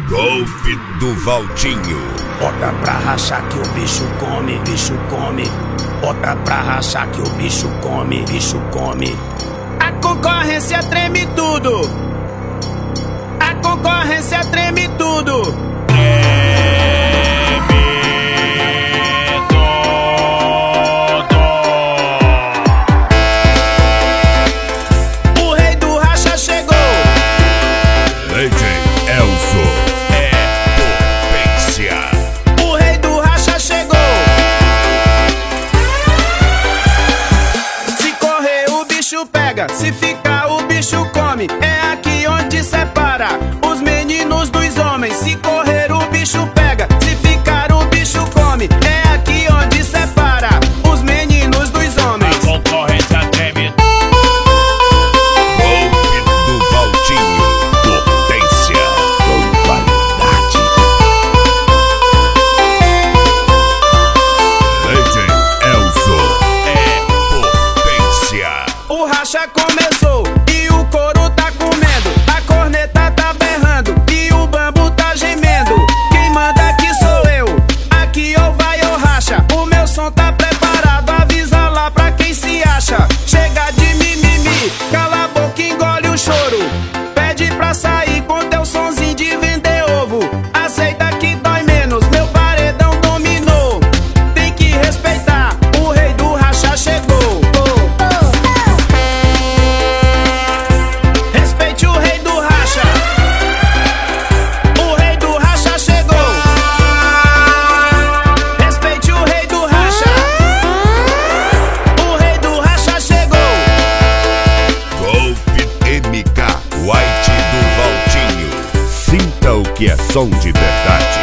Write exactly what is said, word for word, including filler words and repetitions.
Golfe do Valdinho. Bota pra rachar que o bicho come, bicho come. Bota pra rachar que o bicho come, bicho come. A concorrência treme tudo. A concorrência treme tudo. Se ficar o bicho come, é aqui onde separa os meninos dos homens. Se correr o bicho pega, se ficar o bicho come, é aqui onde separa os meninos dos homens. A concorrência treme. Golfe do Valdinho, potência com qualidade. Legend Elzo é potência. O racha começou e o couro tá comendo, a corneta tá berrando e o bambu tá gemendo. Quem manda aqui sou eu, aqui ou vai ou racha. O meu som tá preparado, avisa lá pra quem se acha. Chega de mimimi, cala a boca e engole o choro. Pede pra sair com teu sonzinho de vender ovo. Aceita que dói menos, meu paredão dominou. Tem que respeitar, o rei do racha chegou. White do Valdinho. Sinta o que é som de verdade.